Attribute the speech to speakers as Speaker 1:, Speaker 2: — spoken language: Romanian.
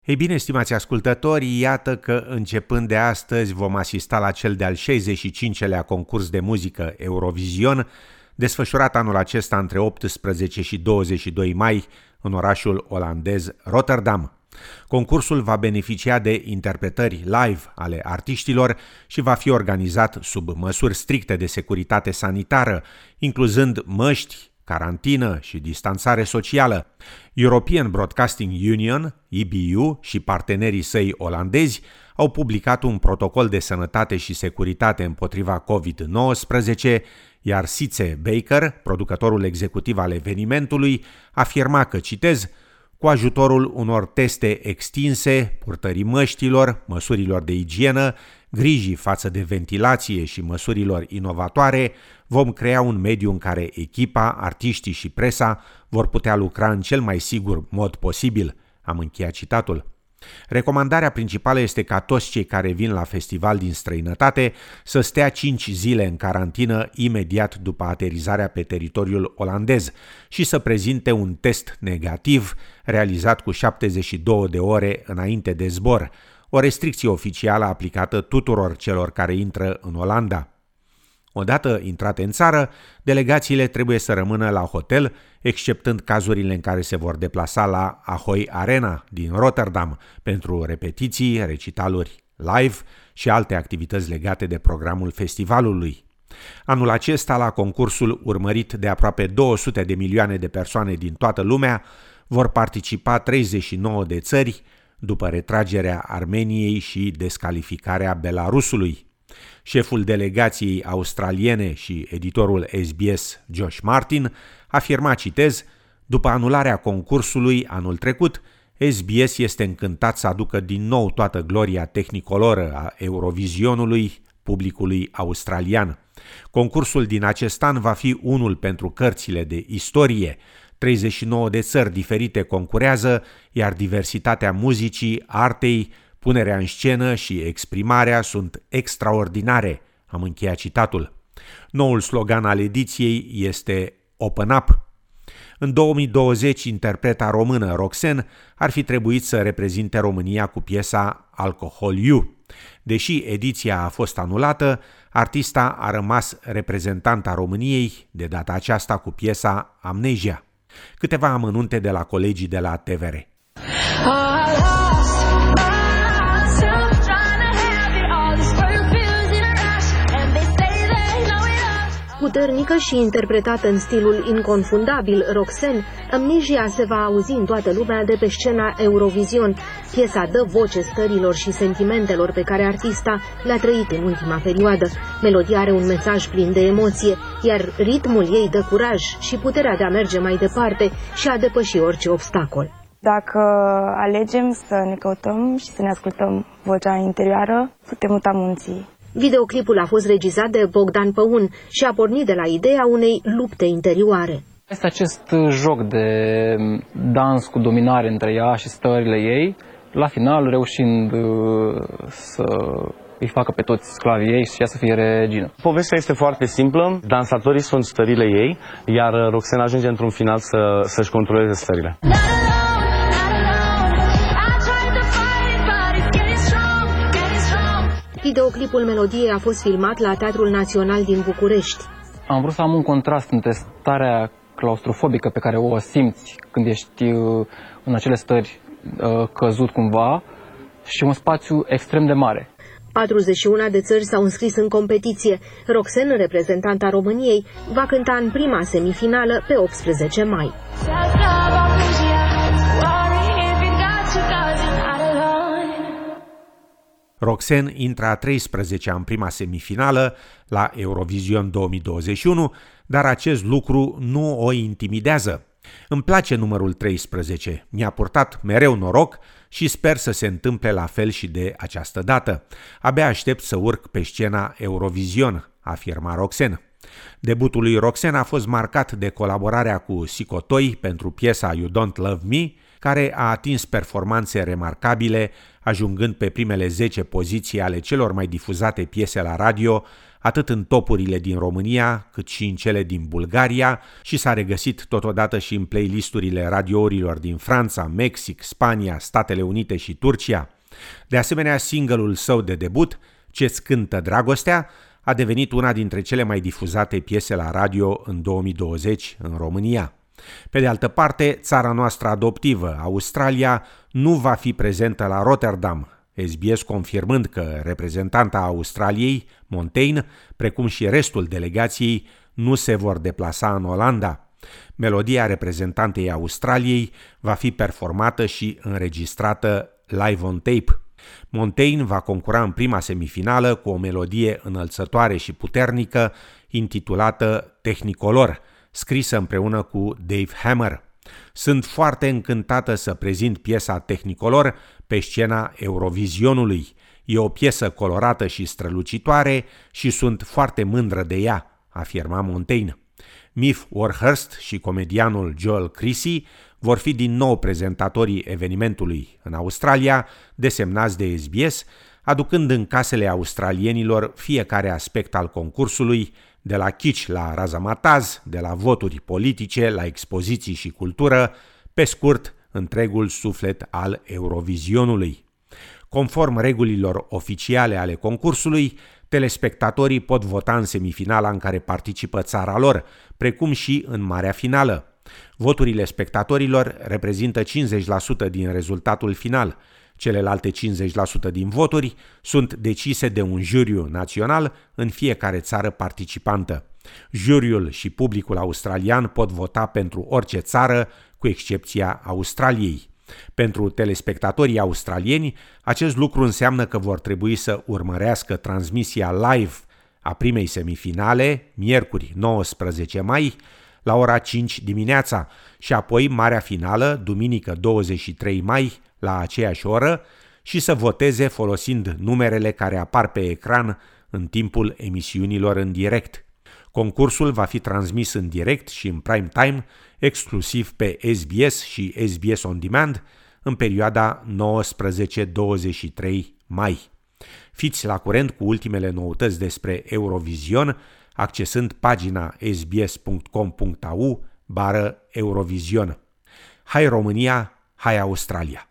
Speaker 1: Ei bine, stimați ascultători, iată că începând de astăzi vom asista la cel de-al 65-lea concurs de muzică Eurovision, desfășurat anul acesta între 18 și 22 mai în orașul olandez Rotterdam. Concursul va beneficia de interpretări live ale artiștilor și va fi organizat sub măsuri stricte de securitate sanitară, incluzând măști, carantină și distanțare socială. European Broadcasting Union, EBU, și partenerii săi olandezi au publicat un protocol de sănătate și securitate împotriva COVID-19, iar Sietse Baker, producătorul executiv al evenimentului, afirma că, citez, cu ajutorul unor teste extinse, purtării măștilor, măsurilor de igienă, grijii față de ventilație și măsurilor inovatoare, vom crea un mediu în care echipa, artiștii și presa vor putea lucra în cel mai sigur mod posibil. Am încheiat citatul. Recomandarea principală este ca toți cei care vin la festival din străinătate să stea 5 zile în carantină imediat după aterizarea pe teritoriul olandez și să prezinte un test negativ realizat cu 72 de ore înainte de zbor, o restricție oficială aplicată tuturor celor care intră în Olanda. Odată intrate în țară, delegațiile trebuie să rămână la hotel, exceptând cazurile în care se vor deplasa la Ahoy Arena din Rotterdam pentru repetiții, recitaluri live și alte activități legate de programul festivalului. Anul acesta, la concursul urmărit de aproape 200 de milioane de persoane din toată lumea, vor participa 39 de țări, după retragerea Armeniei și descalificarea Belarusului. Șeful delegației australiene și editorul SBS, Josh Martin, afirma, citez, după anularea concursului anul trecut, SBS este încântat să aducă din nou toată gloria tehnicoloră a Eurovisionului publicului australian. Concursul din acest an va fi unul pentru cărțile de istorie. 39 de țări diferite concurează, iar diversitatea muzicii, artei, punerea în scenă și exprimarea sunt extraordinare. Am încheiat citatul. Noul slogan al ediției este Open Up. În 2020, interpreta română Roxen ar fi trebuit să reprezinte România cu piesa Alcohol You. Deși ediția a fost anulată, artista a rămas reprezentanta României, de data aceasta cu piesa Amnesia. Câteva amănunte de la colegii de la TVR.
Speaker 2: Puternică și interpretată în stilul inconfundabil Roxen, Amnesia se va auzi în toată lumea de pe scena Eurovision. Piesa dă voce stărilor și sentimentelor pe care artista le-a trăit în ultima perioadă. Melodia are un mesaj plin de emoție, iar ritmul ei dă curaj și puterea de a merge mai departe și a depăși orice obstacol.
Speaker 3: Dacă alegem să ne căutăm și să ne ascultăm vocea interioară, putem muta munții.
Speaker 2: Videoclipul a fost regizat de Bogdan Păun și a pornit de la ideea unei lupte interioare.
Speaker 4: Este acest joc de dans cu dominare între ea și stările ei, la final reușind să îi facă pe toți sclavii ei și ea să fie regină.
Speaker 5: Povestea este foarte simplă, dansatorii sunt stările ei, iar Roxen ajunge într-un final să-și controleze stările.
Speaker 2: Videoclipul melodiei a fost filmat la Teatrul Național din București.
Speaker 4: Am vrut să am un contrast între starea claustrofobică pe care o simți când ești în acele stări căzut cumva și un spațiu extrem de mare.
Speaker 2: 41 de țări s-au înscris în competiție. Roxen, reprezentanta României, va cânta în prima semifinală pe 18 mai.
Speaker 1: Roxen intră a 13-a în prima semifinală la Eurovision 2021, dar acest lucru nu o intimidează. Îmi place numărul 13, mi-a purtat mereu noroc și sper să se întâmple la fel și de această dată. Abia aștept să urc pe scena Eurovision, afirma Roxen. Debutul lui Roxen a fost marcat de colaborarea cu Sicotoi pentru piesa You Don't Love Me, care a atins performanțe remarcabile, ajungând pe primele 10 poziții ale celor mai difuzate piese la radio atât în topurile din România, cât și în cele din Bulgaria și s-a regăsit totodată și în playlisturile radiourilor din Franța, Mexic, Spania, Statele Unite și Turcia. De asemenea, single-ul său de debut, Ce-ți cântă dragostea, a devenit una dintre cele mai difuzate piese la radio în 2020 în România. Pe de altă parte, țara noastră adoptivă, Australia, nu va fi prezentă la Rotterdam, SBS confirmând că reprezentanta Australiei, Montaigne, precum și restul delegației, nu se vor deplasa în Olanda. Melodia reprezentantei Australiei va fi performată și înregistrată live on tape. Montaigne va concura în prima semifinală cu o melodie înălțătoare și puternică intitulată Technicolor, scrisă împreună cu Dave Hammer. Sunt foarte încântată să prezint piesa Technicolor pe scena Eurovizionului. E o piesă colorată și strălucitoare și sunt foarte mândră de ea, afirma Montaigne. Mif Warhurst și comedianul Joel Creasy vor fi din nou prezentatorii evenimentului în Australia, desemnați de SBS, aducând în casele australienilor fiecare aspect al concursului, de la kitsch la razamataz, de la voturi politice la expoziții și cultură, pe scurt, întregul suflet al Eurovizionului. Conform regulilor oficiale ale concursului, telespectatorii pot vota în semifinala în care participă țara lor, precum și în marea finală. Voturile spectatorilor reprezintă 50% din rezultatul final. Celelalte 50% din voturi sunt decise de un juriu național în fiecare țară participantă. Juriul și publicul australian pot vota pentru orice țară, cu excepția Australiei. Pentru telespectatorii australieni, acest lucru înseamnă că vor trebui să urmărească transmisia live a primei semifinale, miercuri 19 mai, la ora 5 dimineața și apoi marea finală, duminică 23 mai, la aceeași oră, și să voteze folosind numerele care apar pe ecran în timpul emisiunilor în direct. Concursul va fi transmis în direct și în prime time, exclusiv pe SBS și SBS On Demand, în perioada 19-23 mai. Fiți la curent cu ultimele noutăți despre Eurovision, accesând pagina sbs.com.au/Eurovision. Hai România, hai Australia!